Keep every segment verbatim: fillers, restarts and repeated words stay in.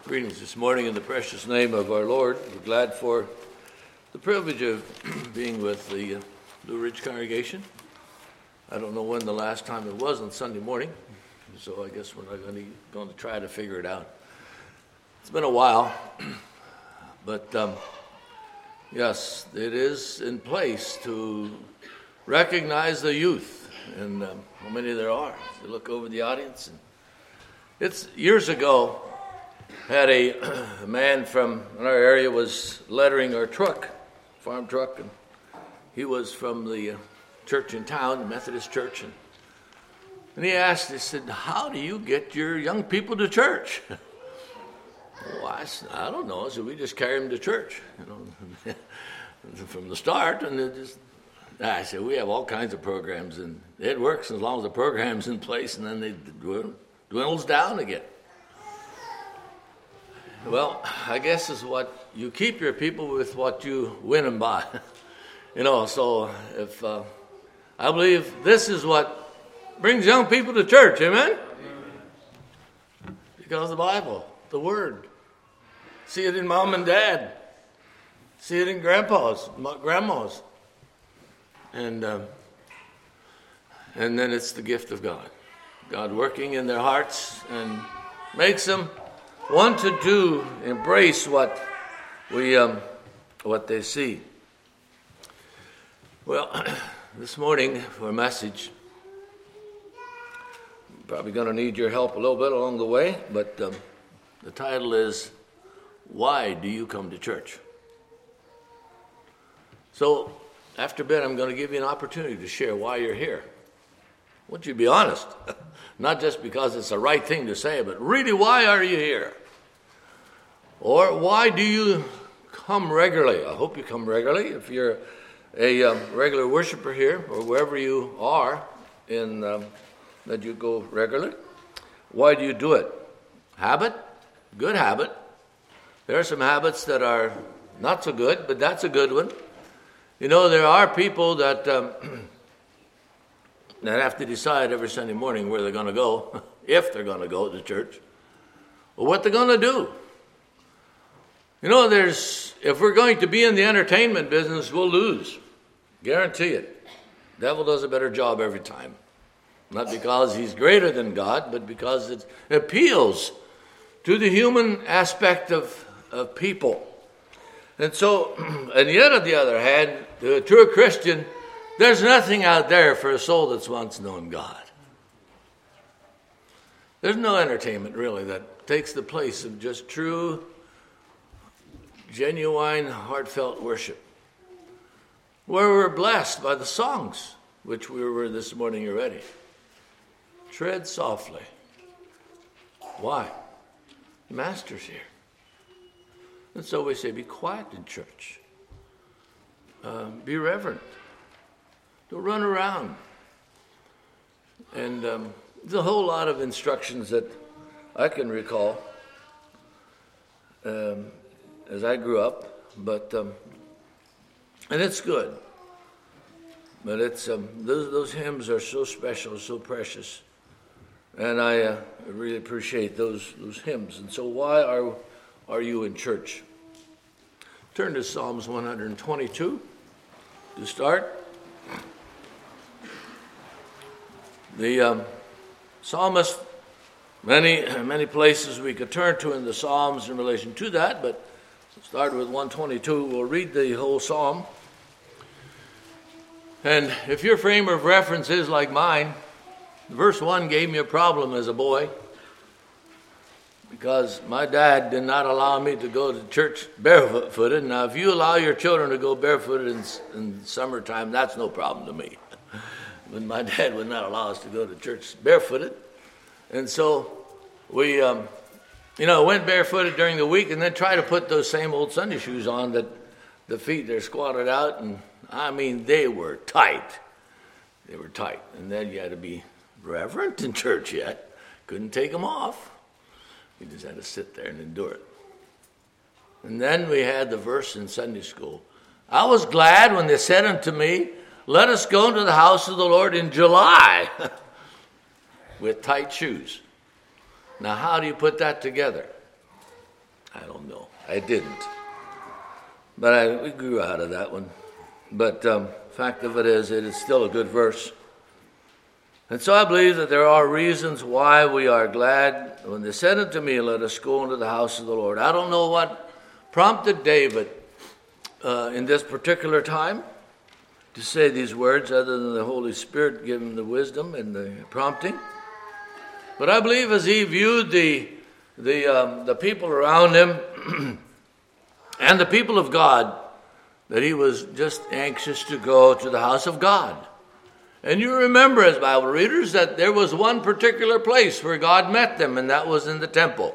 Greetings this morning in the precious name of our Lord. We're glad for the privilege of being with the uh, Blue Ridge congregation. I don't know when the last time it was on Sunday morning, so I guess we're not going to, going to try to figure it out. It's been a while, but um, yes, it is in place to recognize the youth and um, how many there are. You look over the audience, and it's years ago. Had a, a man from our area was lettering our truck, farm truck, and he was from the uh, church in town, the Methodist church, and, and he asked, he said, how do you get your young people to church? Well, I, said, I don't know, so we just carry them to church, you know, from the start, and it just, I said, we have all kinds of programs, and it works as long as the program's in place, and then it dwindles down again. Well, I guess is what you keep your people with what you win them by. You know, so if uh, I believe this is what brings young people to church, amen? Because the Bible, the Word. See it in mom and dad. See it in grandpas, grandmas. And, um, and then it's the gift of God. God working in their hearts and makes them want to do, embrace what we, um, what they see. Well, this morning for a message, I'm probably going to need your help a little bit along the way, but um, the title is, Why Do You Come to Church? So, after bed, I'm going to give you an opportunity to share why you're here. I want you to be honest. Not just because it's the right thing to say, but really, why are you here? Or why do you come regularly? I hope you come regularly. If you're a um, regular worshiper here, or wherever you are, in um, that you go regularly. Why do you do it? Habit? Good habit. There are some habits that are not so good, but that's a good one. You know, there are people that um, that have to decide every Sunday morning where they're going to go, if they're going to go to church, or what they're going to do. You know, there's if we're going to be in the entertainment business, we'll lose. Guarantee it. Devil does a better job every time. Not because he's greater than God, but because it appeals to the human aspect of, of people. And so, and yet on the other hand, to a true Christian, there's nothing out there for a soul that's once known God. There's no entertainment, really, that takes the place of just true, genuine, heartfelt worship, where we're blessed by the songs, which we were this morning already. Tread softly. Why? The Master's here. And so we say, be quiet in church. Uh, be reverent. Don't run around. And um, there's a whole lot of instructions that I can recall um, as I grew up, but um, and it's good. But it's um, those those hymns are so special, so precious, and I uh, really appreciate those those hymns. And so, why are are you in church? Turn to Psalms one twenty-two to start. The um, psalmist, many many places we could turn to in the Psalms in relation to that, but start with one twenty-two. We'll read the whole psalm. And if your frame of reference is like mine, verse one gave me a problem as a boy because my dad did not allow me to go to church barefooted. Now, if you allow your children to go barefooted in, in summertime, that's no problem to me. But my dad would not allow us to go to church barefooted. And so we... Um, You know, went barefooted during the week and then try to put those same old Sunday shoes on that the feet, they're squatted out. And, I mean, they were tight. They were tight. And then you had to be reverent in church yet. Couldn't take them off. You just had to sit there and endure it. And then we had the verse in Sunday school. I was glad when they said unto me, let us go to the house of the Lord in July with tight shoes. Now, how do you put that together? I don't know. I didn't. But I we grew out of that one. But um, fact of it is, it is still a good verse. And so I believe that there are reasons why we are glad when they said unto me, let us go into the house of the Lord. I don't know what prompted David uh, in this particular time to say these words other than the Holy Spirit giving him the wisdom and the prompting. But I believe as he viewed the the um, the people around him and the people of God, that he was just anxious to go to the house of God. And you remember as Bible readers that there was one particular place where God met them, and that was in the temple.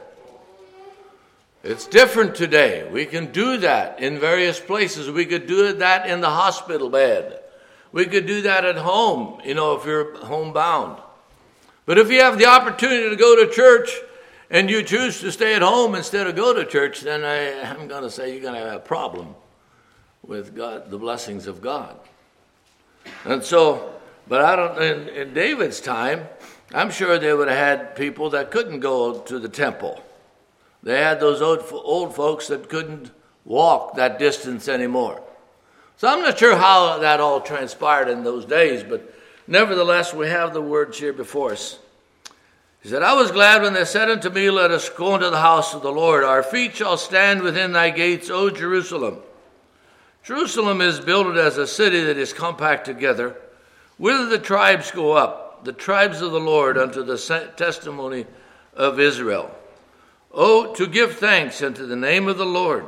It's different today. We can do that in various places. We could do that in the hospital bed. We could do that at home, you know, if you're homebound. But if you have the opportunity to go to church and you choose to stay at home instead of go to church, then I, I'm going to say you're going to have a problem with God, the blessings of God. And so, but I don't, in, in David's time, I'm sure they would have had people that couldn't go to the temple. They had those old, old folks that couldn't walk that distance anymore. So I'm not sure how that all transpired in those days, but nevertheless, we have the words here before us. He said, I was glad when they said unto me, let us go into the house of the Lord. Our feet shall stand within thy gates, O Jerusalem. Jerusalem is builded as a city that is compact together. Whither the tribes go up, the tribes of the Lord, unto the testimony of Israel. Oh, to give thanks unto the name of the Lord.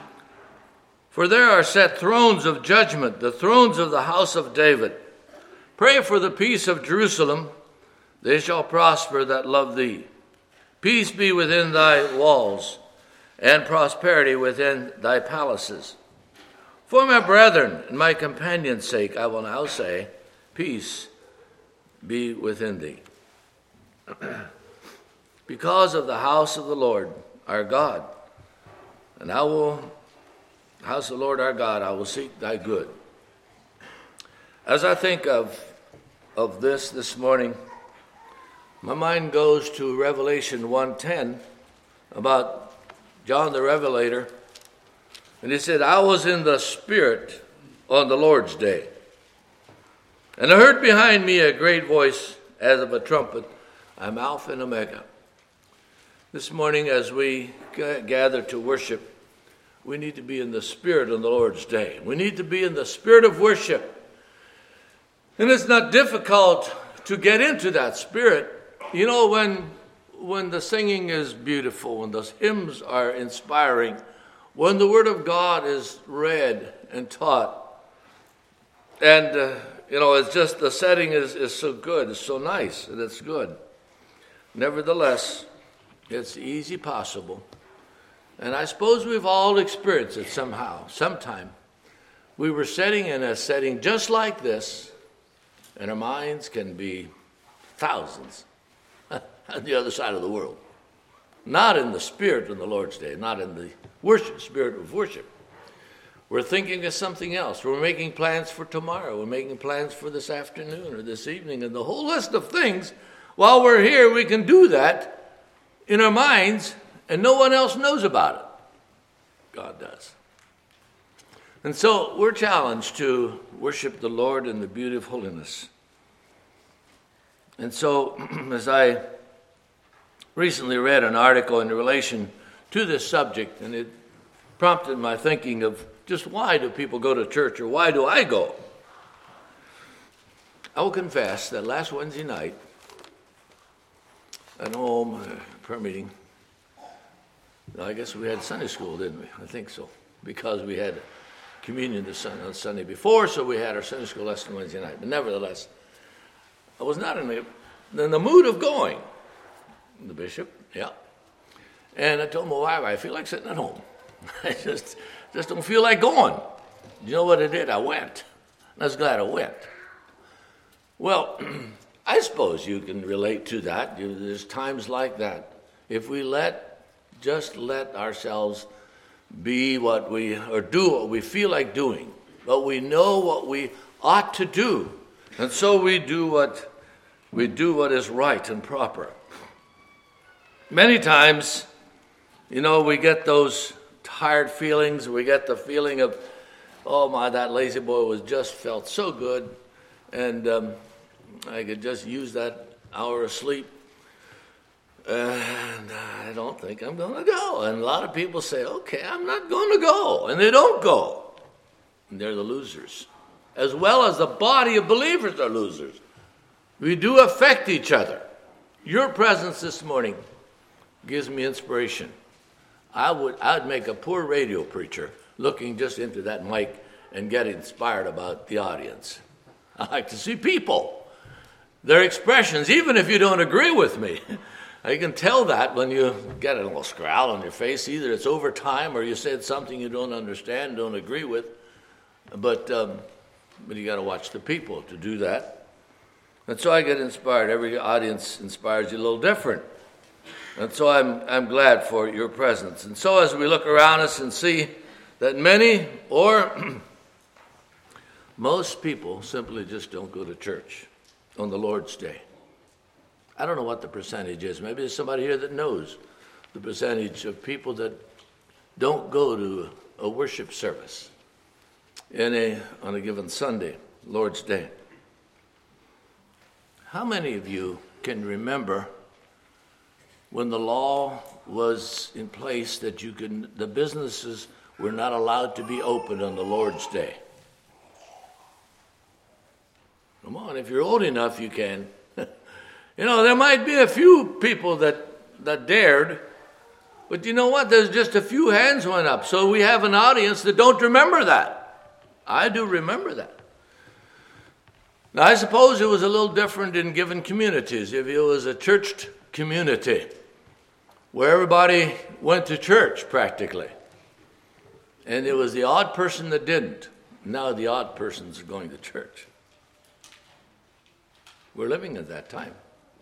For there are set thrones of judgment, the thrones of the house of David. Pray for the peace of Jerusalem. They shall prosper that love thee. Peace be within thy walls, and prosperity within thy palaces. For my brethren and my companions' sake, I will now say, peace be within thee. Because of the house of the Lord our God, and I will, house of the Lord our God, I will seek thy good. As I think of, of this this morning, my mind goes to Revelation one ten about John the Revelator. And he said, I was in the Spirit on the Lord's day. And I heard behind me a great voice as of a trumpet, I'm Alpha and Omega. This morning as we g- gather to worship, we need to be in the Spirit on the Lord's day. We need to be in the spirit of worship. And it's not difficult to get into that spirit. You know, when when the singing is beautiful, when those hymns are inspiring, when the Word of God is read and taught, and, uh, you know, it's just the setting is, is so good, it's so nice, and it's good. Nevertheless, it's easy possible. And I suppose we've all experienced it somehow, sometime. We were sitting in a setting just like this, and our minds can be thousands on the other side of the world. Not in the spirit of the Lord's day, not in the worship, spirit of worship. We're thinking of something else. We're making plans for tomorrow. We're making plans for this afternoon or this evening, and the whole list of things. While we're here, we can do that in our minds, and no one else knows about it. God does. And so we're challenged to worship the Lord in the beauty of holiness. And so, as I recently read an article in relation to this subject, and it prompted my thinking of just why do people go to church, or why do I go? I will confess that last Wednesday night at home, uh, prayer meeting, I guess we had Sunday school, didn't we? I think so, because we had communion the Sunday, the Sunday before, so we had our Sunday school lesson Wednesday night. But nevertheless, I was not in the, in the mood of going. The bishop, yeah. And I told my wife, I feel like sitting at home. I just just don't feel like going. You know what I did? I went. I was glad I went. Well, I suppose you can relate to that. There's times like that. If we let, just let ourselves be what we, or do what we feel like doing, but we know what we ought to do, and so we do what we do what is right and proper. Many times, You know, we get those tired feelings. We get the feeling of, oh my, that lazy boy was just felt so good. And um, I could just use that hour of sleep. And I don't think I'm going to go. And a lot of people say, okay, I'm not going to go. And they don't go. And they're the losers. As well as the body of believers are losers. We do affect each other. Your presence this morning gives me inspiration. I would I'd make a poor radio preacher looking just into that mic and get inspired about the audience. I like to see people, their expressions, even if you don't agree with me. You can tell that when you get a little scowl on your face. Either it's over time or you said something you don't understand, don't agree with. But um, but you got to watch the people to do that. And so I get inspired. Every audience inspires you a little different. And so I'm I'm glad for your presence. And so as we look around us and see that many or most people simply just don't go to church on the Lord's Day. I don't know what the percentage is. Maybe there's somebody here that knows the percentage of people that don't go to a worship service in a on a given Sunday, Lord's Day. How many of you can remember when the law was in place that you could, the businesses were not allowed to be open on the Lord's Day? Come on, if you're old enough, you can. You know, there might be a few people that, that dared, but you know what? There's just a few hands went up. So we have an audience that don't remember that. I do remember that. Now, I suppose it was a little different in given communities. If it was a churched community where everybody went to church practically, and it was the odd person that didn't. Now the odd persons are going to church. We're living at that time.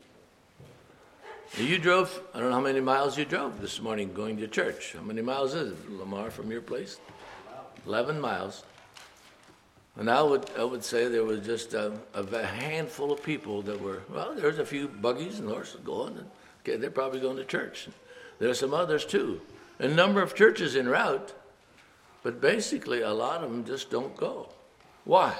You drove, I don't know how many miles you drove this morning going to church. How many miles is it, Lamar, from your place? eleven miles. And I would I would say there was just a, a handful of people that were, well, there's a few buggies and horses going, and okay, they're probably going to church. There's some others too. A number of churches en route, but basically a lot of them just don't go. Why?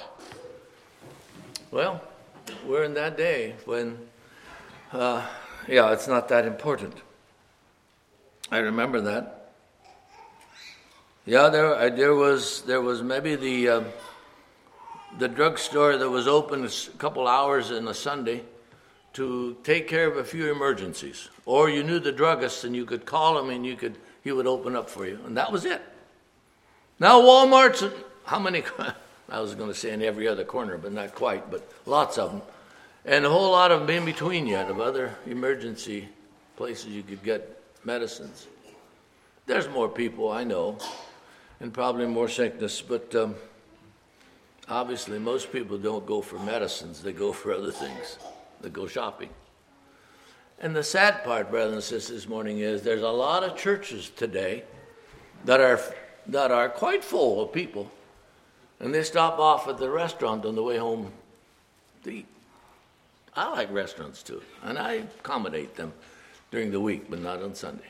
Well, we're in that day when, uh, yeah, it's not that important. I remember that. Yeah, there there was there was maybe the uh, the drugstore that was open a couple hours in a Sunday to take care of a few emergencies, or you knew the druggist and you could call him and you could he would open up for you, and that was it. Now Walmart's, how many? I was going to say in every other corner, but not quite, but lots of them. And a whole lot of them in between yet, of other emergency places you could get medicines. There's more people, I know, and probably more sickness, but um, obviously most people don't go for medicines. They go for other things. They go shopping. And the sad part, brothers and sisters, this morning is there's a lot of churches today that are that are quite full of people, and they stop off at the restaurant on the way home to eat. I like restaurants too, and I accommodate them during the week, but not on Sunday.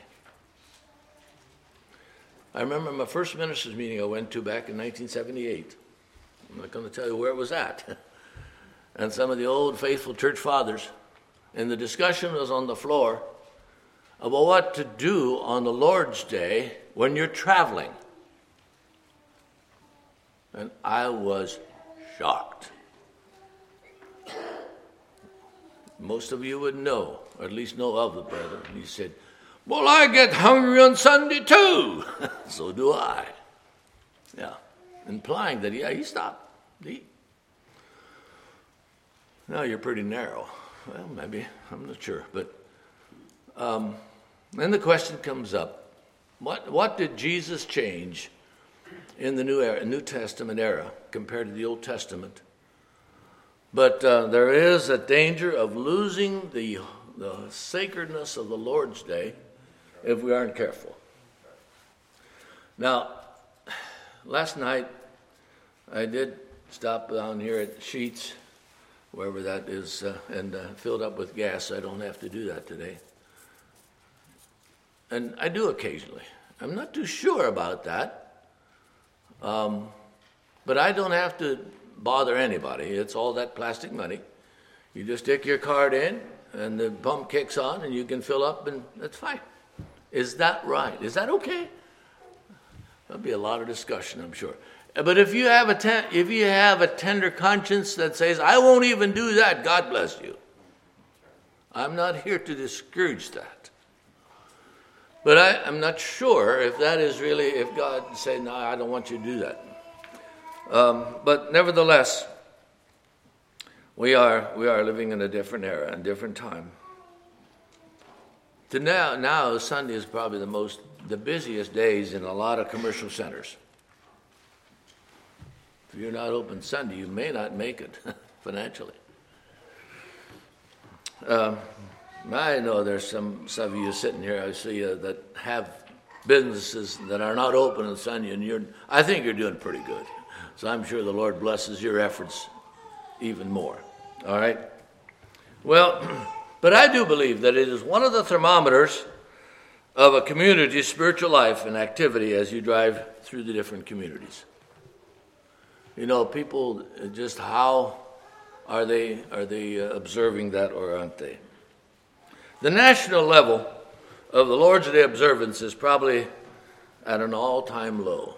I remember my first ministers' meeting I went to back in nineteen seventy-eight. I'm not going to tell you where it was at. And some of the old faithful church fathers, and the discussion was on the floor about what to do on the Lord's Day when you're traveling. And I was shocked. Most of you would know, or at least know of the brother. And he said, well, I get hungry on Sunday too. So do I. Yeah. Implying that, yeah, he stopped to eat. Now you're pretty narrow. Well, maybe. I'm not sure. But um, then the question comes up. What, what did Jesus change in the New, era, New Testament era compared to the Old Testament? But uh, there is a danger of losing the, the sacredness of the Lord's Day if we aren't careful. Now, last night I did stop down here at Sheets, wherever that is, uh, and uh, filled up with gas. I don't have to do that today. and I do occasionally. I'm not too sure about that, um, but I don't have to bother anybody. It's all that plastic money. You just stick your card in, and the pump kicks on, and you can fill up, and that's fine. Is that right? Is that okay? There'll be a lot of discussion, I'm sure. But if you have a ten, if you have a tender conscience that says, I won't even do that, God bless you. I'm not here to discourage that. But I, I'm not sure if that is really, if God said, no, I don't want you to do that. Um, but nevertheless, we are we are living in a different era, a different time. To now, now Sunday is probably the most, the busiest days in a lot of commercial centers. If you're not open Sunday, you may not make it financially. Um, I know there's some, some of you sitting here, I see uh, that have businesses that are not open on Sunday, and you're, I think you're doing pretty good. So I'm sure the Lord blesses your efforts even more. All right? Well, but I do believe that it is one of the thermometers of a community's spiritual life and activity as you drive through the different communities. You know, people just how are they are they observing that or aren't they? The national level of the Lord's Day observance is probably at an all-time low.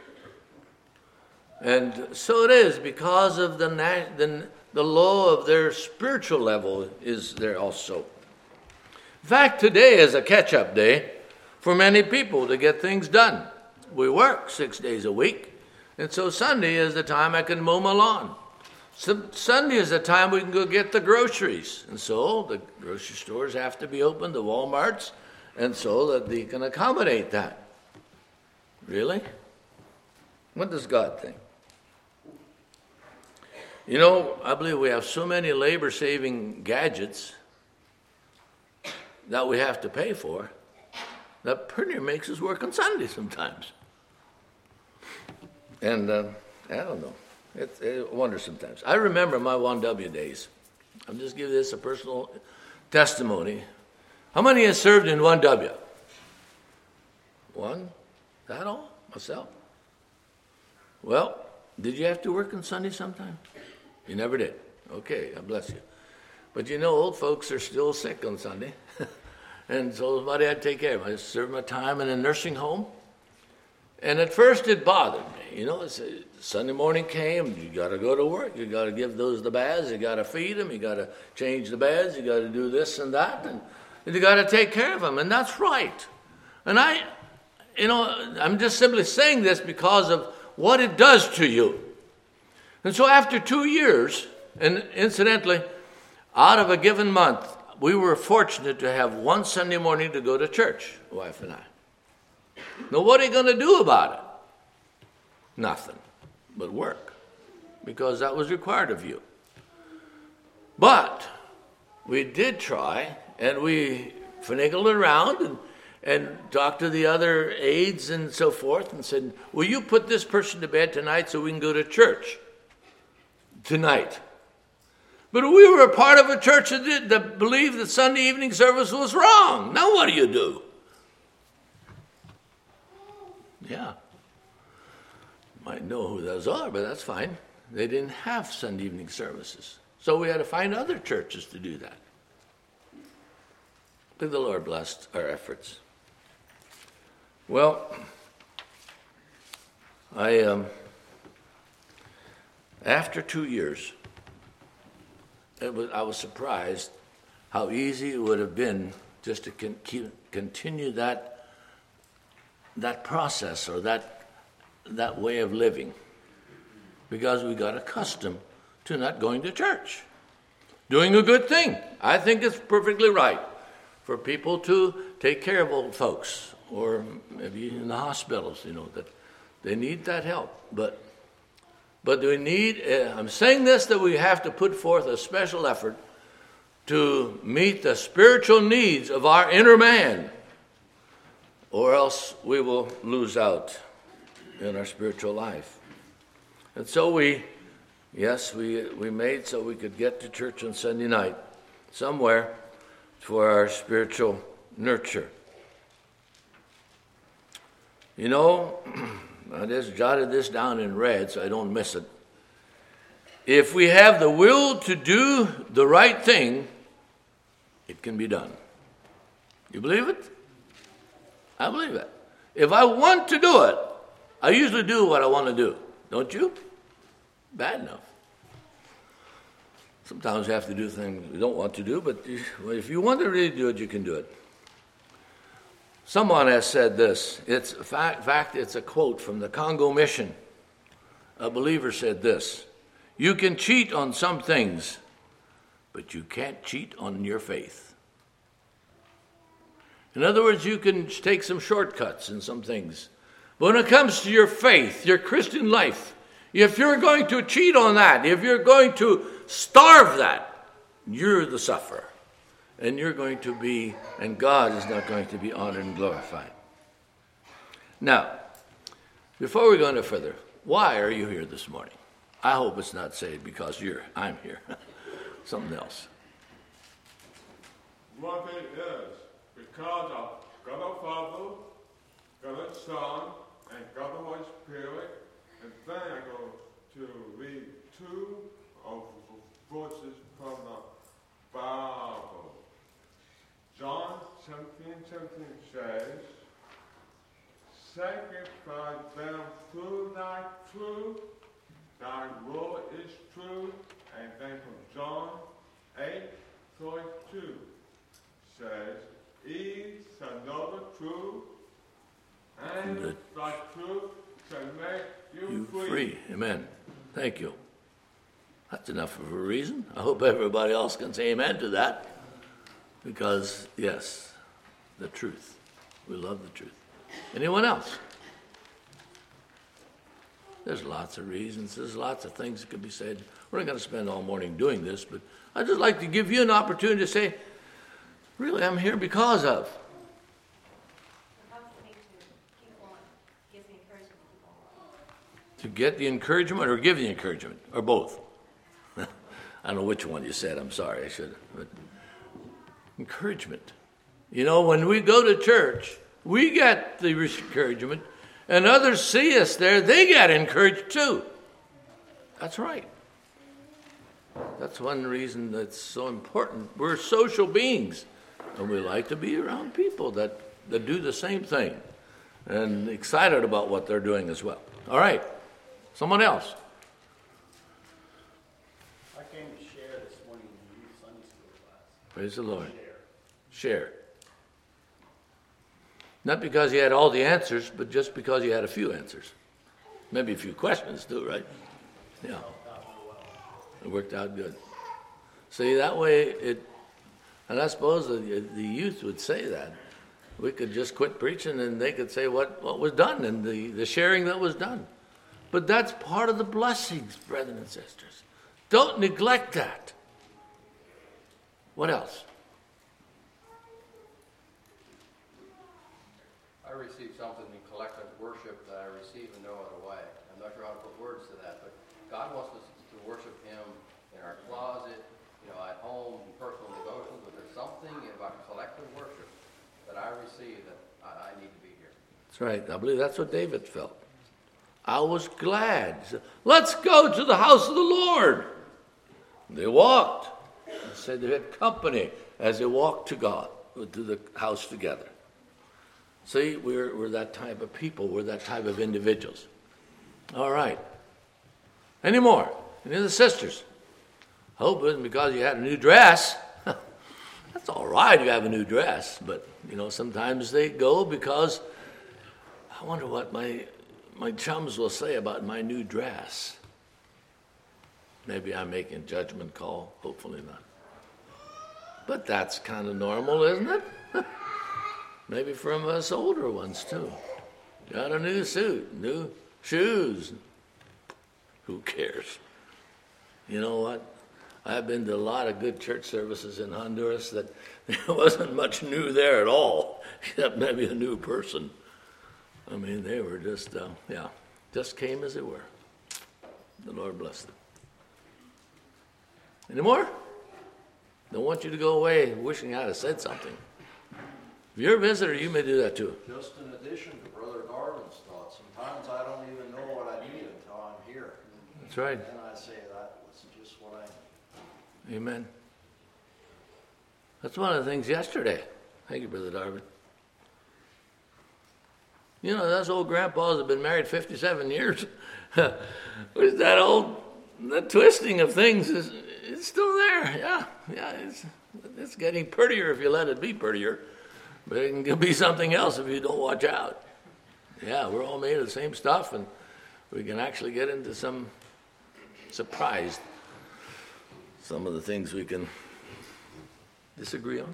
And so it is because of the, the, the low of their spiritual level is there also. In fact, today is a catch-up day for many people to get things done. We work six days a week, and so Sunday is the time I can mow my lawn. So Sunday is the time we can go get the groceries. And so the grocery stores have to be open, the Walmarts, and so that they can accommodate that. Really? What does God think? You know, I believe we have so many labor-saving gadgets that we have to pay for that pretty near makes us work on Sunday sometimes. And uh, I don't know. It's a wonder sometimes. I remember my one W days. I'm just giving this a personal testimony. How many has served in one W? One? That all? Myself? Well, did you have to work on Sunday sometime? You never did. Okay, God bless you. But you know, old folks are still sick on Sunday. And so somebody had to take care of them. I served my time in a nursing home. And at first it bothered me. You know, it's a, Sunday morning came, you got to go to work. You got to give those the baths. You got to feed them. You got to change the beds. You got to do this and that. And, and you got to take care of them. And that's right. And I, you know, I'm just simply saying this because of what it does to you. And so after two years, and incidentally, out of a given month, we were fortunate to have one Sunday morning to go to church, wife and I. Now, what are you going to do about it? Nothing but work, because that was required of you. But we did try, and we finagled around and, and talked to the other aides and so forth and said, will you put this person to bed tonight so we can go to church tonight? But we were a part of a church that, did, that believed that Sunday evening service was wrong. Now what do you do? Yeah. Might know who those are, but that's fine. They didn't have Sunday evening services. So we had to find other churches to do that. I think the Lord blessed our efforts. Well, I um, after two years, it was, I was surprised how easy it would have been just to con- keep, continue that that process or that that way of living, because we got accustomed to not going to church, doing a good thing. I think it's perfectly right for people to take care of old folks, or maybe in the hospitals, you know, that they need that help. But but do we need, uh, I'm saying this, that we have to put forth a special effort to meet the spiritual needs of our inner man, or else we will lose out in our spiritual life. And so we, yes, we, we made so we could get to church on Sunday night somewhere for our spiritual nurture. You know, I just jotted this down in red so I don't miss it. If we have the will to do the right thing, it can be done. You believe it? I believe it. If I want to do it, I usually do what I want to do. Don't you? Bad enough. Sometimes you have to do things you don't want to do, but if you want to really do it, you can do it. Someone has said this. It's a fact, in fact, it's a quote from the Congo Mission. A believer said this: "You can cheat on some things, but you can't cheat on your faith." In other words, you can take some shortcuts in some things. But when it comes to your faith, your Christian life, if you're going to cheat on that, if you're going to starve that, you're the sufferer. And you're going to be, and God is not going to be honored and glorified. Now, before we go any further, why are you here this morning? I hope it's not said because you're, I'm here. Something else. One thing is, because of God the Father, God the Son, and God the Holy Spirit, and then I go to read two of the verses from the Bible. John seventeen seventeen says, "Sanctify them through thy truth, thy word is true." And then from John eight thirty-two says, "Ye shall know the truth, and the thy truth shall make you, you free." free. Amen. Thank you. That's enough of a reason. I hope everybody else can say amen to that. Because, yes, the truth. We love the truth. Anyone else? There's lots of reasons. There's lots of things that could be said. We're not going to spend all morning doing this, but I'd just like to give you an opportunity to say, really, I'm here because of. To get the encouragement or give the encouragement, or both. I don't know which one you said. I'm sorry. I should have. But encouragement. You know, when we go to church, we get the encouragement, and others see us there, they get encouraged too. That's right. That's one reason that's so important. We're social beings, and we like to be around people that, that do the same thing and excited about what they're doing as well. All right. Someone else. I came to share this morning in the youth Sunday school class. Praise the Lord. Share. Share. Not because you had all the answers, but just because you had a few answers. Maybe a few questions too, right? Yeah. It worked out good. See, that way it, and I suppose the, the youth would say that. We could just quit preaching and they could say what, what was done and the, the sharing that was done. But that's part of the blessings, brethren and sisters. Don't neglect that. What else? I received something in collective worship that I receive in no other way. I'm not sure how to put words to that, but God wants us to worship Him in our closet, you know, at home, in personal devotions, but there's something about collective worship that I receive that I, I need to be here. That's right. I believe that's what David felt. I was glad. He said, let's go to the house of the Lord. They walked. They said they had company as they walked to God, to the house together. See, we're, we're that type of people. We're that type of individuals. All right. Any more? Any of the sisters? Hope it wasn't because you had a new dress. That's all right, you have a new dress. But, you know, sometimes they go because I wonder what my my chums will say about my new dress. Maybe I'm making a judgment call. Hopefully not. But that's kind of normal, isn't it? Maybe from us older ones, too. Got a new suit, new shoes. Who cares? You know what? I've been to a lot of good church services in Honduras that there wasn't much new there at all, except maybe a new person. I mean, they were just, uh, yeah, just came as they were. The Lord bless them. Any more? Don't want you to go away wishing I'd have said something. If you're a visitor, you may do that too. Just in addition to Brother Darwin's thoughts, sometimes I don't even know what I need until I'm here. That's right. And I say that was just what I. Amen. That's one of the things yesterday. Thank you, Brother Darwin. You know, those old grandpas have been married fifty-seven years. That old, the twisting of things is it's still there. Yeah, yeah. It's it's getting prettier if you let it be prettier, but it can be something else if you don't watch out. Yeah, we're all made of the same stuff, and we can actually get into some surprise. Some of the things we can disagree on.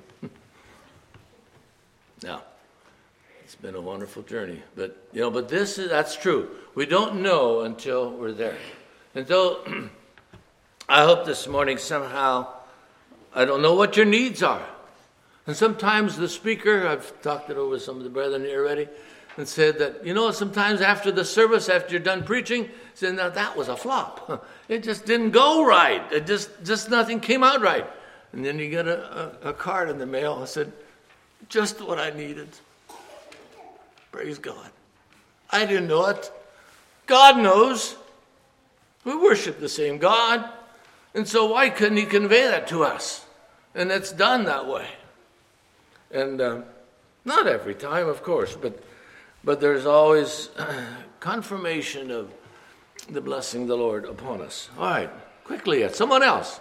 Now, it's been a wonderful journey, but you know, but this is that's true. We don't know until we're there. Until I hope this morning somehow, I don't know what your needs are. And sometimes the speaker, I've talked it over with some of the brethren here already, and said that, you know, sometimes after the service, after you're done preaching, said, now that was a flop. It just didn't go right. It just, just nothing came out right. And then you get a, a, a card in the mail that said, just what I needed. Praise God. I didn't know it. God knows. We worship the same God. And so why couldn't he convey that to us? And it's done that way. And uh, not every time, of course, but but there's always uh, confirmation of the blessing of the Lord upon us. All right, quickly, uh, someone else.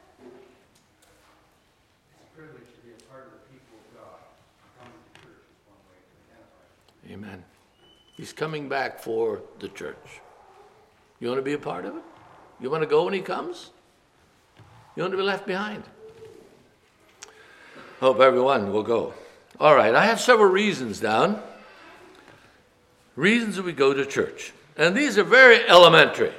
It's a privilege to be a part of the people of God. Coming to church is one way to identify. Amen. He's coming back for the church. You want to be a part of it? You want to go when he comes? You want to be left behind? Hope everyone will go. All right, I have several reasons down. Reasons that we go to church. And these are very elementary.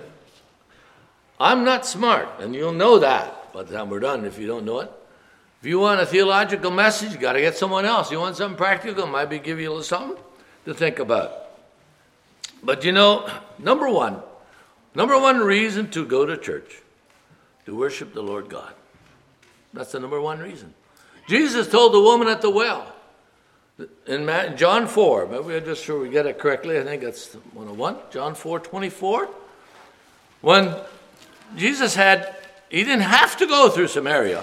I'm not smart, and you'll know that by the time we're done if you don't know it. If you want a theological message, you got to get someone else. You want something practical, might be give you a little something to think about. But you know, number one, number one reason to go to church, to worship the Lord God. That's the number one reason. Jesus told the woman at the well in John four, maybe we're just sure we get it correctly. I think that's one oh one, John four twenty-four. When Jesus had, he didn't have to go through Samaria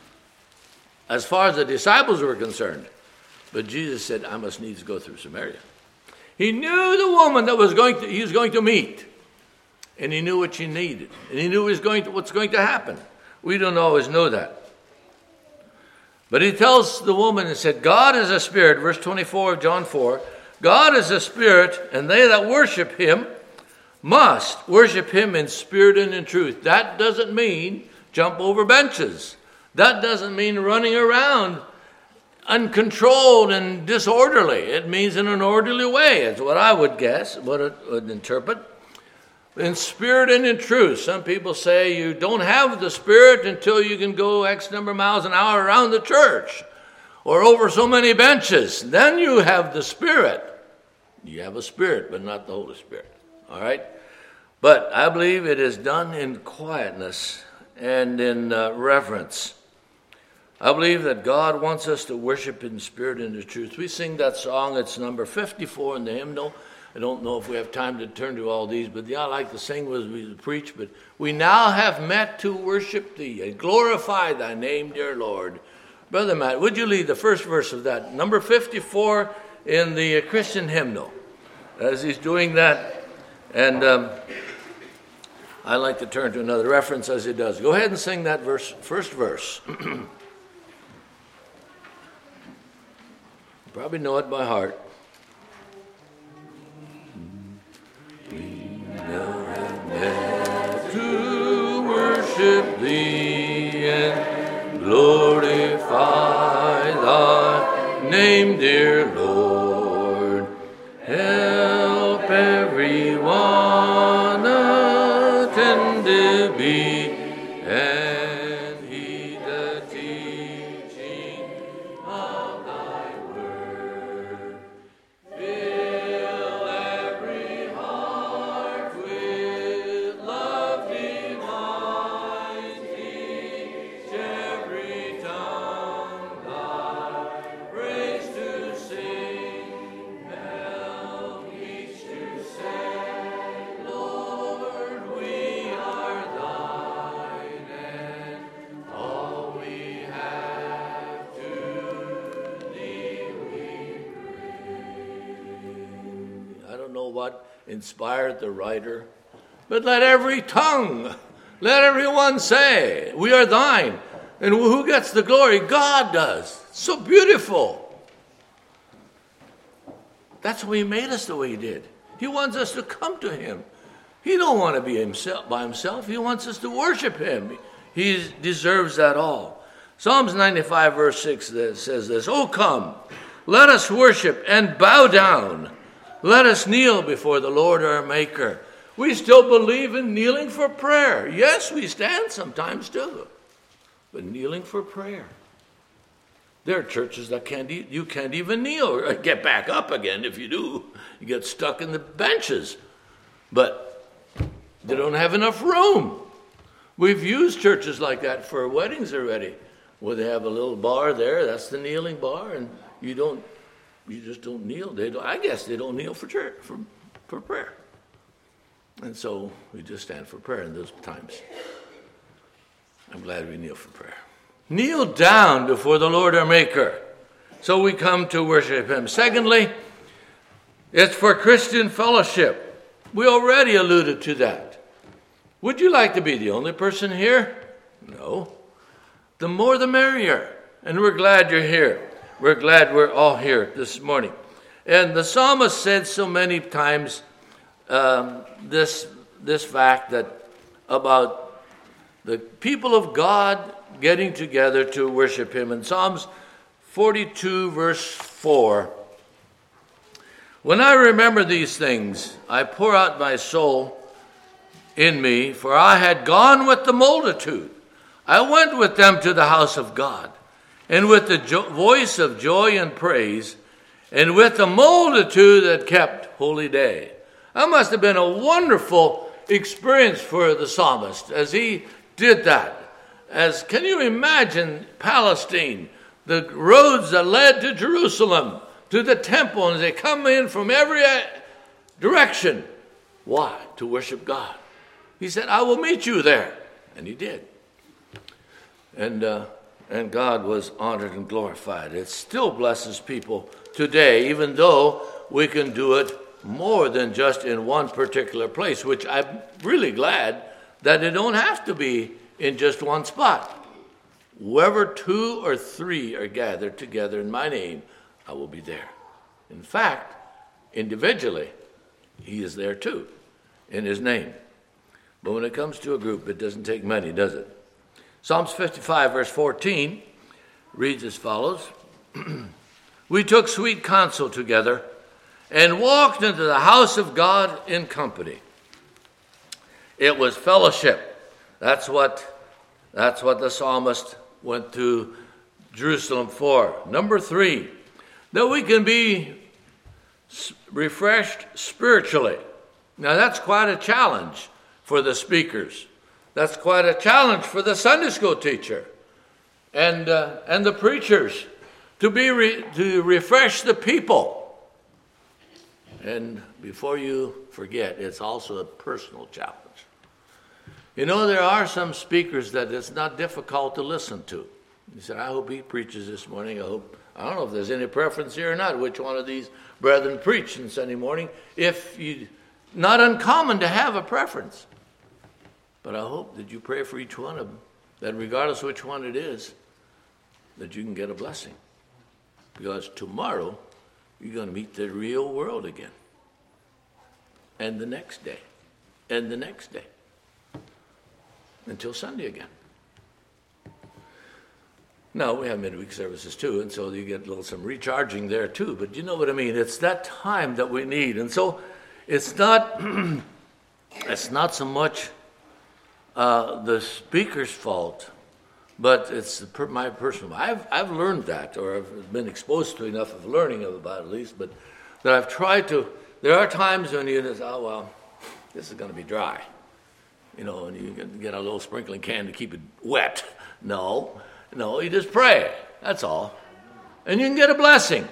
as far as the disciples were concerned. But Jesus said, I must needs go through Samaria. He knew the woman that was going to, he was going to meet. And he knew what she needed. And he knew was going to, what's going to happen. We don't always know that. But he tells the woman and said, God is a spirit, verse twenty-four of John four, God is a spirit, and they that worship him must worship him in spirit and in truth. That doesn't mean jump over benches. That doesn't mean running around uncontrolled and disorderly. It means in an orderly way. It's what I would guess, what it would interpret. In spirit and in truth. Some people say you don't have the spirit until you can go X number of miles an hour around the church or over so many benches. Then you have the spirit. You have a spirit, but not the Holy Spirit. All right? But I believe it is done in quietness and in uh, reverence. I believe that God wants us to worship in spirit and in truth. We sing that song. It's number fifty-four in the hymnal. I don't know if we have time to turn to all these, but yeah, I like to sing as we preach. But we now have met to worship thee and glorify thy name, dear Lord. Brother Matt, would you lead the first verse of that? Number fifty-four in the Christian hymnal. As he's doing that, and um, I like to turn to another reference as he does. Go ahead and sing that verse, first verse. You probably know it by heart. To worship thee and glorify thy name, dear Lord. Help everyone attentive be, and heed the teaching of thy word. Fill every heart with love divine, teach every tongue thy praise to what inspired the writer. But let every tongue, let everyone say, we are thine. And who gets the glory? God does. So beautiful. That's why he made us the way he did. He wants us to come to him. He don't want to be himself by himself. He wants us to worship him. He deserves that all. Psalms ninety-five verse six says this, "O come, let us worship and bow down. Let us kneel before the Lord our Maker." We still believe in kneeling for prayer. Yes, we stand sometimes too. But kneeling for prayer. There are churches that can't e- you can't even kneel or get back up again if you do. You get stuck in the benches. But they don't have enough room. We've used churches like that for weddings already, where they have a little bar there. That's the kneeling bar, and you don't, you just don't kneel. They don't, I guess they don't kneel for church for for prayer. And so we just stand for prayer in those times. I'm glad we kneel for prayer. Kneel down before the Lord our Maker. So we come to worship him. Secondly, it's for Christian fellowship. We already alluded to that. Would you like to be the only person here? No. The more the merrier. And we're glad you're here. We're glad we're all here this morning. And the psalmist said so many times um, this, this fact that about the people of God getting together to worship him. In Psalms forty-two verse four, "When I remember these things, I pour out my soul in me, for I had gone with the multitude. I went with them to the house of God, and with the jo- voice of joy and praise, and with the multitude that kept holy day." That must have been a wonderful experience for the psalmist as he did that. As can you imagine Palestine, the roads that led to Jerusalem, to the temple, and they come in from every direction. Why? To worship God. He said, "I will meet you there." And he did. And uh, and God was honored and glorified. It still blesses people today, even though we can do it more than just in one particular place, which I'm really glad that it don't have to be in just one spot. Wherever two or three are gathered together in my name, I will be there. In fact, individually, he is there too, in his name. But when it comes to a group, it doesn't take many, does it? Psalms fifty-five, verse fourteen, reads as follows. "We took sweet counsel together and walked into the house of God in company." It was fellowship. That's what, that's what the psalmist went to Jerusalem for. Number three, that we can be refreshed spiritually. Now that's quite a challenge for the speakers. That's quite a challenge for the Sunday school teacher and uh, and the preachers to be re- to refresh the people. And before you forget, it's also a personal challenge. You know, there are some speakers that it's not difficult to listen to. You said, "I hope he preaches this morning. I hope." I don't know if there's any preference here or not, which one of these brethren preach on Sunday morning. If you, not uncommon to have a preference. But I hope that you pray for each one of them, that regardless which one it is, that you can get a blessing. Because tomorrow, you're going to meet the real world again. And the next day. And the next day. Until Sunday again. Now, we have midweek services too, and so you get a little some recharging there too. But you know what I mean? It's that time that we need. And so it's not, it's not so much uh, the speaker's fault, but it's the per, my personal. I've I've learned that, or I've been exposed to enough of learning about it at least, but that I've tried to. There are times when you say, "Oh well, this is going to be dry," you know, and you can get a little sprinkling can to keep it wet. No, no, you just pray. That's all, and you can get a blessing.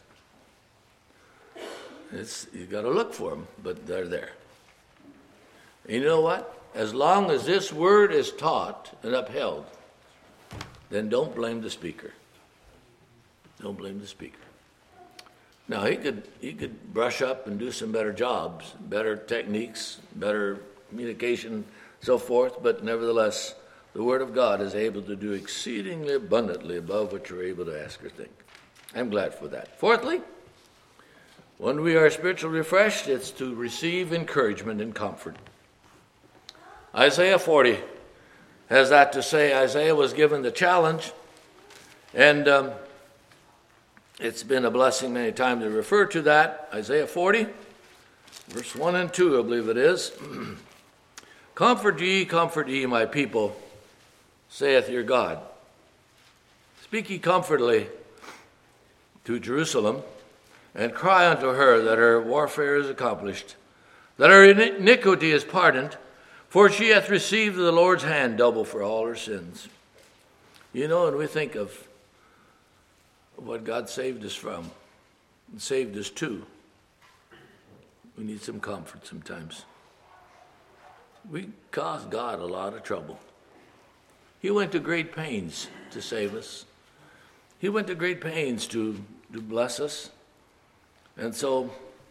It's you got to look for them, but they're there. And you know what? As long as this word is taught and upheld, then don't blame the speaker. Don't blame the speaker. Now, he could he could brush up and do some better jobs, better techniques, better communication, so forth, but nevertheless, the Word of God is able to do exceedingly abundantly above what you're able to ask or think. I'm glad for that. Fourthly, when we are spiritually refreshed, it's to receive encouragement and comfort. Isaiah forty has that to say. Isaiah was given the challenge, and um, it's been a blessing many times to refer to that. Isaiah forty, verse one and two, I believe it is. Comfort ye, comfort ye, my people, saith your God. Speak ye comfortably to Jerusalem, and cry unto her that her warfare is accomplished, that her iniquity is pardoned, for she hath received of the Lord's hand double for all her sins. You know, and we think of what God saved us from, and saved us to. We need some comfort sometimes. We caused God a lot of trouble. He went to great pains to save us. He went to great pains to, to bless us. And so,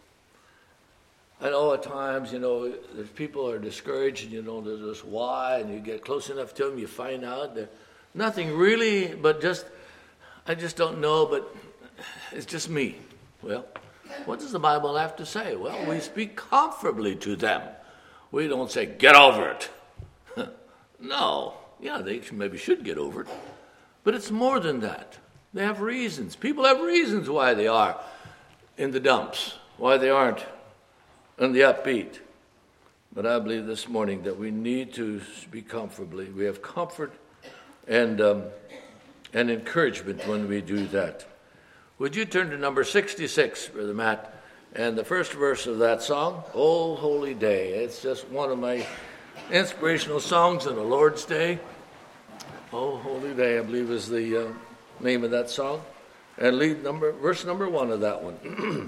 I know at times, you know, there's people are discouraged, and you know, there's this why, and you get close enough to them, you find out that nothing really, but just, I just don't know, but it's just me. Well, what does the Bible have to say? Well, we speak comfortably to them. We don't say, get over it. No. Yeah, they maybe should get over it. But it's more than that. They have reasons. People have reasons why they are in the dumps, why they aren't in the upbeat. But I believe this morning that we need to speak comfortably. We have comfort and, um, and encouragement when we do that. Would you turn to number sixty-six, Brother Matt? And the first verse of that song, O Holy Day. It's just one of my inspirational songs on the Lord's Day. O Holy Day, I believe, is the uh, name of that song. And lead number, verse number one of that one.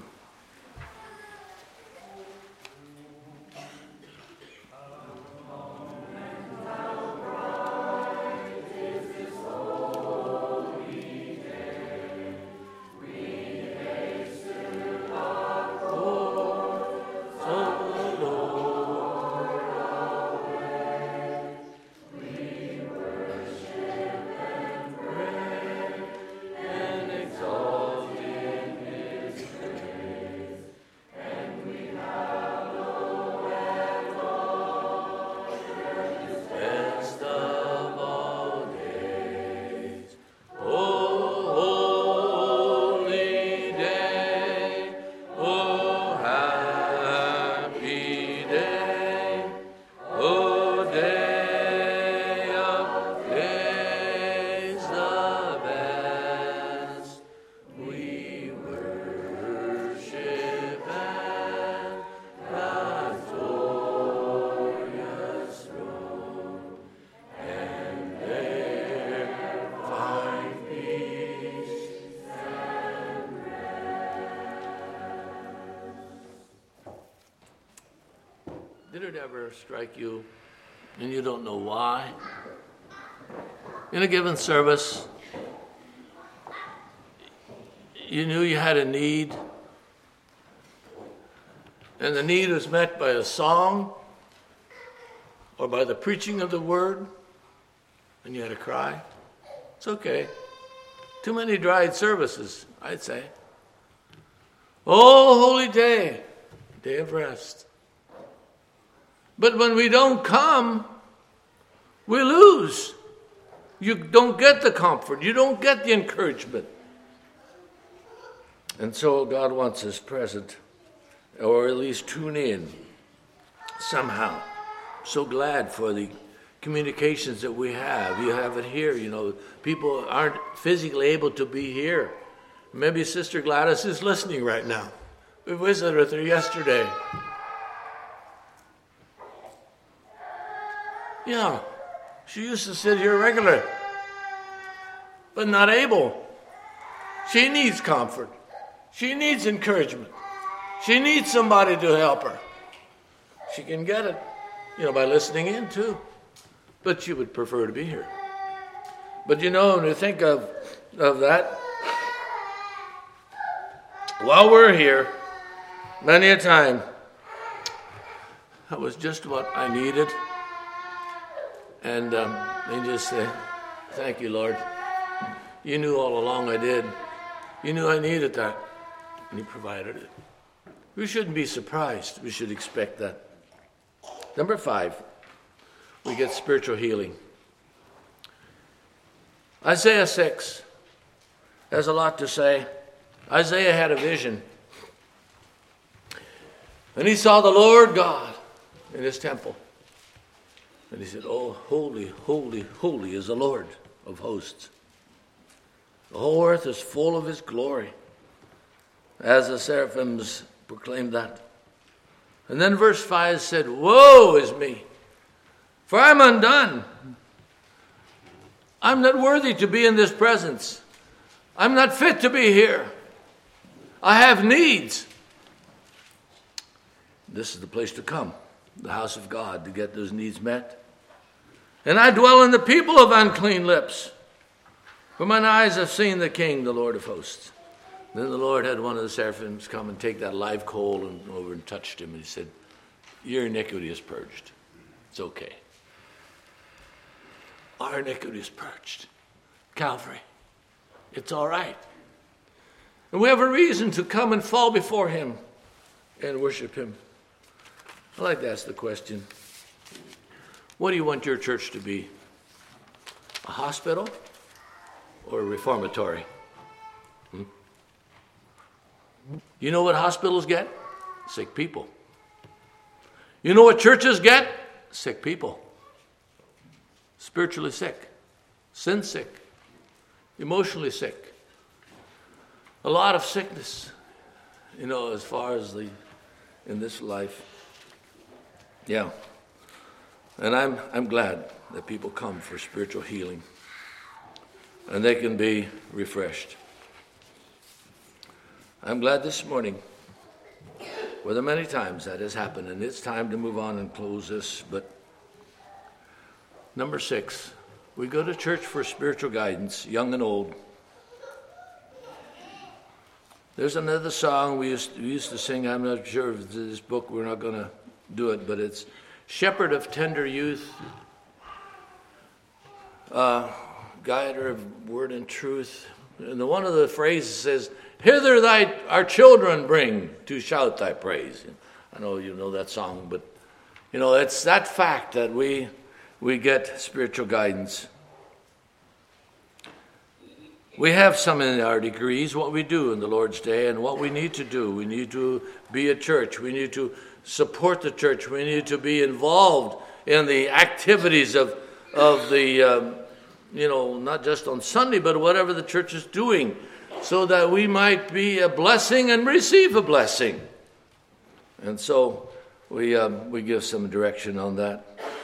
Did it ever strike you, and you don't know why? In a given service, you knew you had a need, and the need was met by a song or by the preaching of the word, and you had to cry? It's okay. Too many dried services, I'd say. Oh, holy day, day of rest. But when we don't come, we lose. You don't get the comfort. You don't get the encouragement. And so God wants us present, or at least tune in somehow. So glad for the communications that we have. You have it here, you know. People aren't physically able to be here. Maybe Sister Gladys is listening right now. We visited with her yesterday. Yeah, she used to sit here regularly, but not able. She needs comfort. She needs encouragement. She needs somebody to help her. She can get it, you know, by listening in too. But she would prefer to be here. But you know, when you think of, of that, while we're here, many a time, that was just what I needed. And um, they just say, thank you, Lord. You knew all along I did. You knew I needed that, and you provided it. We shouldn't be surprised. We should expect that. Number five, we get spiritual healing. Isaiah six has a lot to say. Isaiah had a vision. And he saw the Lord God in his temple. And he said, oh, holy, holy, holy is the Lord of hosts. The whole earth is full of his glory. As the seraphims proclaimed that. And then verse five said, woe is me, for I'm undone. I'm not worthy to be in this presence. I'm not fit to be here. I have needs. This is the place to come, the house of God, to get those needs met. And I dwell in the people of unclean lips, for mine eyes have seen the King, the Lord of hosts. Then the Lord had one of the seraphims come and take that live coal and over and touched him. And he said, your iniquity is purged. It's okay. Our iniquity is purged. Calvary. It's all right. And we have a reason to come and fall before him and worship him. I'd like to ask the question, what do you want your church to be? A hospital or a reformatory? Hmm? You know what hospitals get? Sick people. You know what churches get? Sick people. Spiritually sick. Sin sick. Emotionally sick. A lot of sickness, you know, as far as the, in this life. Yeah. And I'm, I'm glad that people come for spiritual healing. And they can be refreshed. I'm glad this morning, were there many times that has happened, and it's time to move on and close this, but number six, we go to church for spiritual guidance, young and old. There's another song we used, we used to sing, I'm not sure if this book, we're not going to do it, but it's Shepherd of Tender Youth, uh, Guider of Word and Truth. And the, one of the phrases says, hither thy our children bring to shout thy praise. I know you know that song, but you know, it's that fact that we we get spiritual guidance. We have some in our degrees, what we do in the Lord's Day and what we need to do. We need to be a church. We need to support the church. We need to be involved in the activities of, of the, um, you know, not just on Sunday, but whatever the church is doing, so that we might be a blessing and receive a blessing. And so we um, we give some direction on that.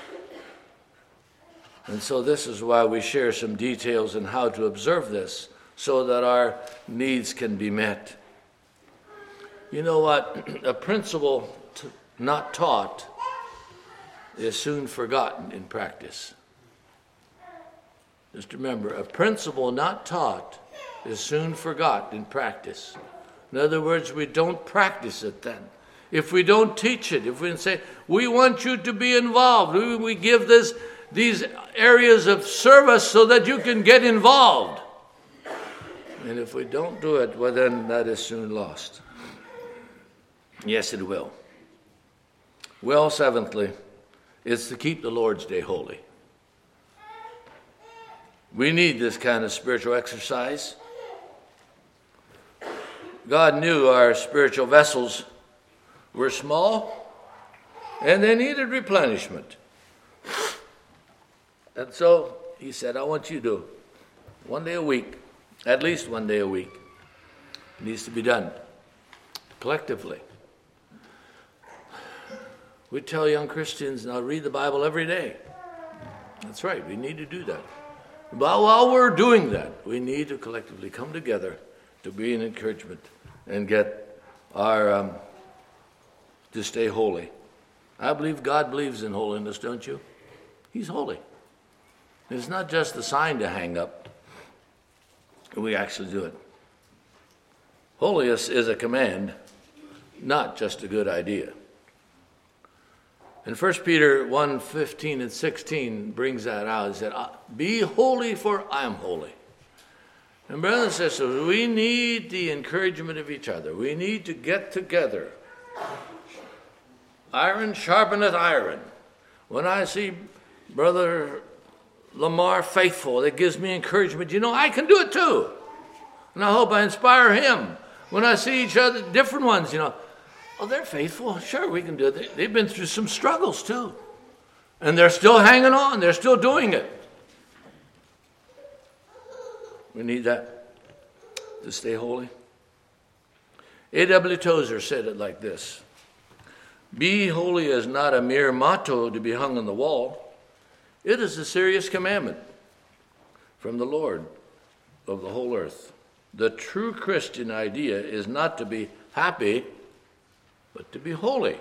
And so this is why we share some details on how to observe this, so that our needs can be met. You know what? A principle t- not taught is soon forgotten in practice. Just remember, a principle not taught is soon forgotten in practice. In other words, we don't practice it then. If we don't teach it, if we say, we want you to be involved, we, we give this these areas of service so that you can get involved. And if we don't do it, well, then that is soon lost. Yes, it will. Well, seventhly, it's to keep the Lord's Day holy. We need this kind of spiritual exercise. God knew our spiritual vessels were small and they needed replenishment. And so he said, I want you to, one day a week, at least one day a week, it needs to be done collectively. We tell young Christians, now read the Bible every day. That's right, we need to do that. But while we're doing that, we need to collectively come together to be an encouragement and get our, um, to stay holy. I believe God believes in holiness, don't you? He's holy. It's not just a sign to hang up. We actually do it. Holiness is a command, not just a good idea. And First Peter one, fifteen and sixteen brings that out. He said, be holy, for I am holy. And brothers and sisters, we need the encouragement of each other. We need to get together. Iron sharpeneth iron. When I see Brother Lamar faithful, that gives me encouragement. You know, I can do it too. And I hope I inspire him. When I see each other, different ones, you know, oh, they're faithful. Sure, we can do it. They've been through some struggles too. And they're still hanging on. They're still doing it. We need that to stay holy. A W Tozer said it like this. Be holy is not a mere motto to be hung on the wall. It is a serious commandment from the Lord of the whole earth. The true Christian idea is not to be happy, but to be holy.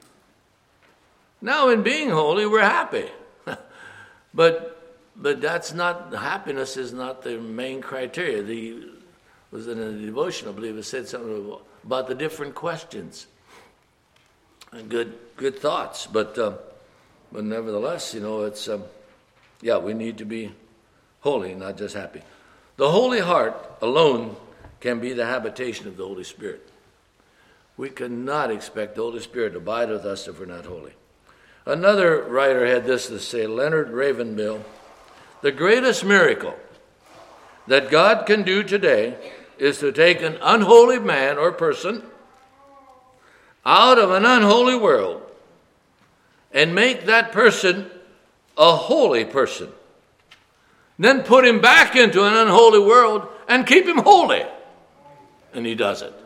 Now, in being holy, we're happy. but but that's not, happiness is not the main criteria. The was in a devotion, I believe, it said something about the different questions. And good good thoughts. But uh, but nevertheless, you know, it's, um, yeah, we need to be holy, not just happy. The Holy Heart alone can be the habitation of the Holy Spirit. We cannot expect the Holy Spirit to abide with us if we're not holy. Another writer had this to say, Leonard Ravenhill, the greatest miracle that God can do today is to take an unholy man or person out of an unholy world and make that person a holy person. Then put him back into an unholy world and keep him holy. And he does it.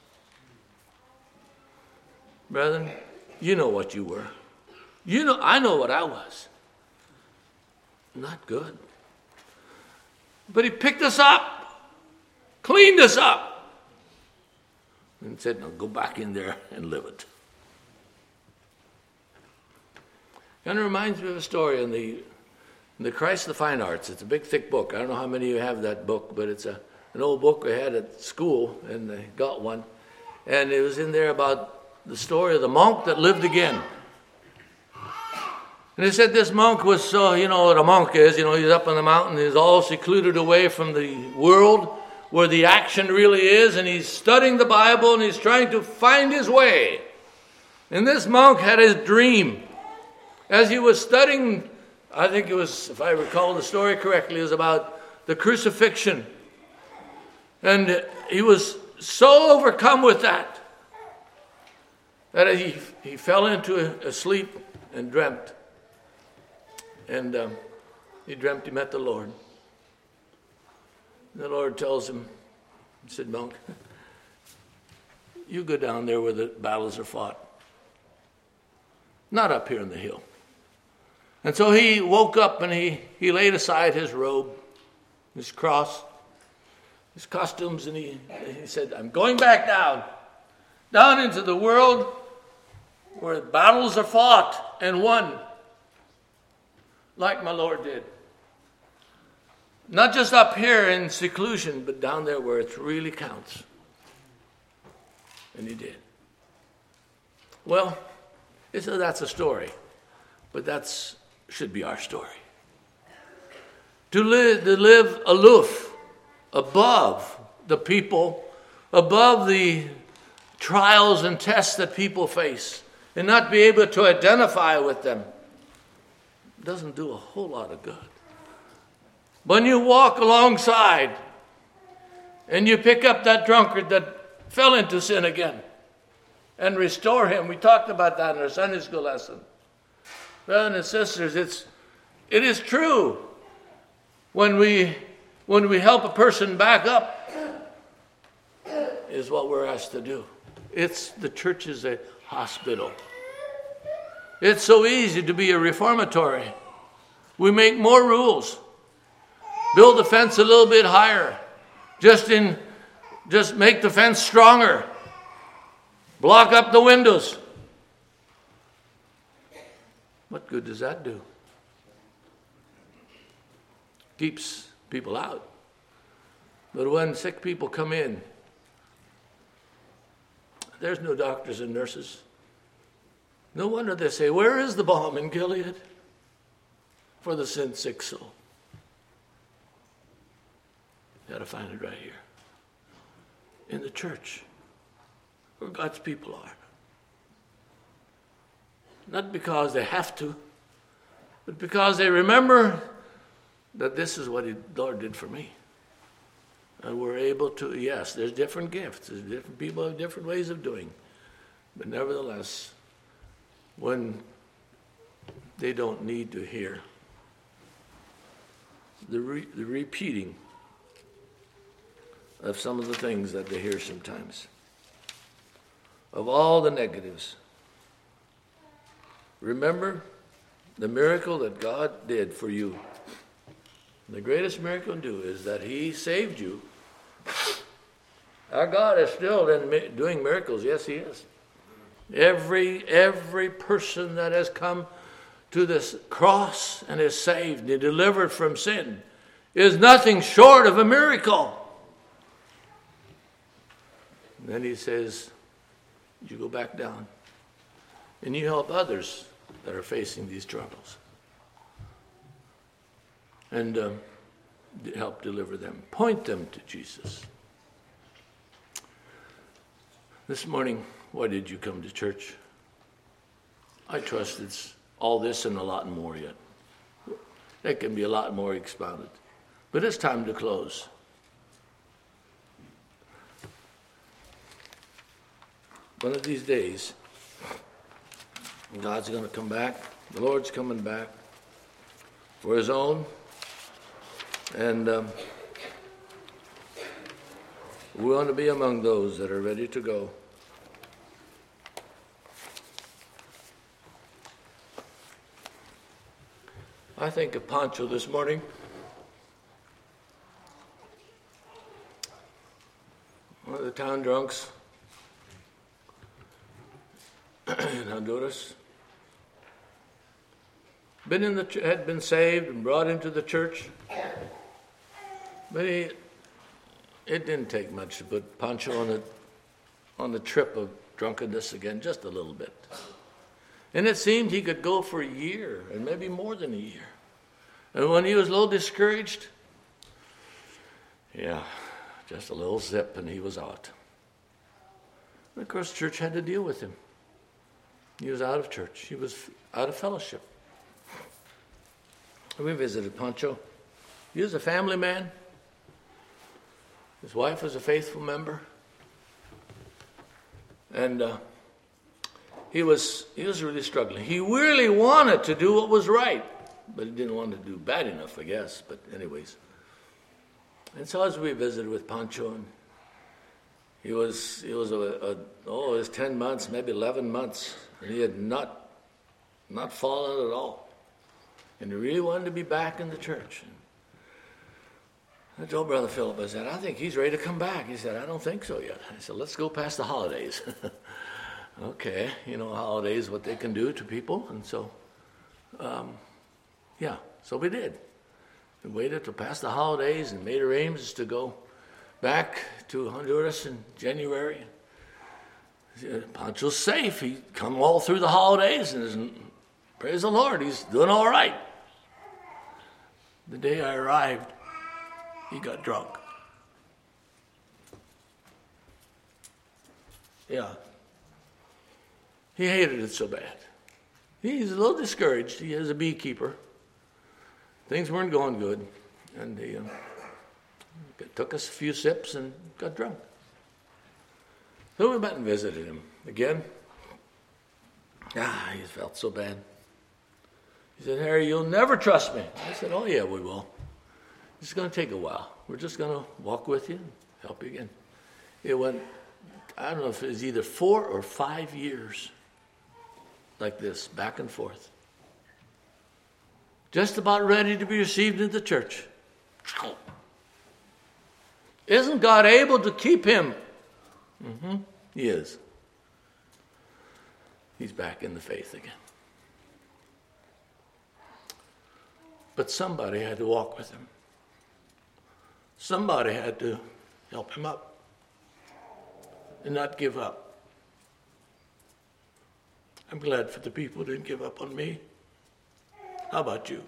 Brethren, you know what you were. You know, I know what I was. Not good. But he picked us up, cleaned us up, and said, now go back in there and live it. Kind of reminds me of a story in the The Christ of the Fine Arts. It's a big, thick book. I don't know how many of you have that book, but it's a, an old book we had at school, and I got one. And it was in there about the story of the monk that lived again. And it said this monk was so, you know what a monk is, you know, he's up on the mountain, he's all secluded away from the world where the action really is, and he's studying the Bible, and he's trying to find his way. And this monk had his dream. As he was studying, I think it was, if I recall the story correctly, it was about the crucifixion. And he was so overcome with that, that he, he fell into a, a sleep and dreamt. And um, he dreamt he met the Lord. The Lord tells him, he said, monk, you go down there where the battles are fought. Not up here in the hill. And so he woke up and he, he laid aside his robe, his cross, his costumes, and he, he said, I'm going back down, down into the world where battles are fought and won, like my Lord did. Not just up here in seclusion, but down there where it really counts. And he did. Well, it's a, that's a story, but that's should be our story. To live, to live aloof, above the people, above the trials and tests that people face, and not be able to identify with them, doesn't do a whole lot of good. When you walk alongside and you pick up that drunkard that fell into sin again and restore him, we talked about that in our Sunday school lesson. Brothers and sisters, it's, it is true. When we, when we help a person back up, is what we're asked to do. It's, the church is a hospital. It's so easy to be a reformatory. We make more rules. Build the fence a little bit higher. Just in, just make the fence stronger. Block up the windows. What good does that do? Keeps people out. But when sick people come in, There's no doctors and nurses. No wonder they say, where is the balm in Gilead for the sin-sick soul? You got to find it right here. In the church, where God's people are. Not because they have to, but because they remember that this is what the Lord did for me. And we're able to, yes, there's different gifts. There's different people have different ways of doing. But nevertheless, when they don't need to hear the, re- the repeating of some of the things that they hear sometimes, of all the negatives. Remember the miracle that God did for you. The greatest miracle to do is that he saved you. Our God is still in doing miracles. Yes, he is. Every, every person that has come to this cross and is saved and delivered from sin is nothing short of a miracle. And then he says, you go back down and you help others that are facing these troubles. And um, help deliver them. Point them to Jesus. This morning, why did you come to church? I trust it's all this and a lot more yet. That can be a lot more expounded. But it's time to close. One of these days, God's going to come back. The Lord's coming back for his own. And um, we want to be among those that are ready to go. I think of Pancho this morning. One of the town drunks in Honduras. Been in the ch- had been saved and brought into the church. But he, it didn't take much to put Pancho on the, on the trip of drunkenness again, just a little bit. And it seemed he could go for a year, and maybe more than a year. And when he was a little discouraged, yeah, just a little zip, and he was out. And of course, church had to deal with him. He was out of church. He was out of fellowship. We visited Pancho. He was a family man. His wife was a faithful member. And uh, he was he was really struggling. He really wanted to do what was right, but he didn't want to do bad enough, I guess. But anyways. And so as we visited with Pancho, and he was he was a, a oh, it was ten months, maybe eleven months, and he had not not fallen at all. And he really wanted to be back in the church. I told Brother Philip, I said, I think he's ready to come back. He said, I don't think so yet. I said, let's go past the holidays. Okay, you know, holidays, what they can do to people. And so, um, yeah, so we did. We waited till past the holidays and made arrangements to go back to Honduras in January. Pancho's safe. He come all through the holidays, and is, praise the Lord, he's doing all right. The day I arrived, he got drunk. Yeah. He hated it so bad. He's a little discouraged. He is a beekeeper. Things weren't going good. And he uh, took us a few sips and got drunk. So we went and visited him again. Ah, he felt so bad. He said, Harry, you'll never trust me. I said, oh, yeah, we will. It's going to take a while. We're just going to walk with you and help you again. It went, I don't know if it was either four or five years like this, back and forth. Just about ready to be received into the church. Isn't God able to keep him? Mm-hmm. He is. He's back in the faith again. But somebody had to walk with him. Somebody had to help him up and not give up. I'm glad for the people who didn't give up on me. How about you?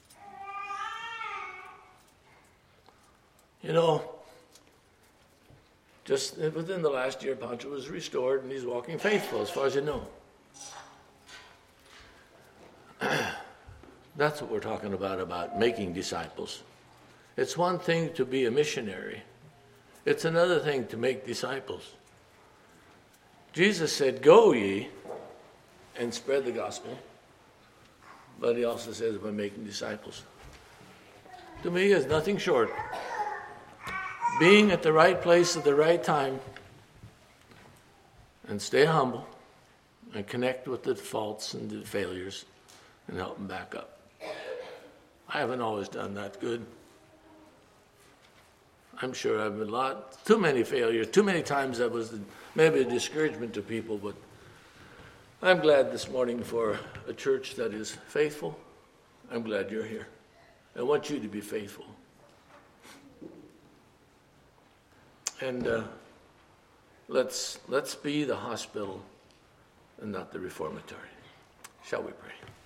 You know, just within the last year, Pancho was restored and he's walking faithful as far as you know. That's what we're talking about, about making disciples. It's one thing to be a missionary. It's another thing to make disciples. Jesus said, go ye and spread the gospel. But he also says by making disciples. To me, is nothing short. Being at the right place at the right time and stay humble and connect with the faults and the failures and help them back up. I haven't always done that good. I'm sure I've been a lot, too many failures, too many times that was maybe a discouragement to people, but I'm glad this morning for a church that is faithful. I'm glad you're here. I want you to be faithful. And uh, let's let's be the hospital and not the reformatory. Shall we pray?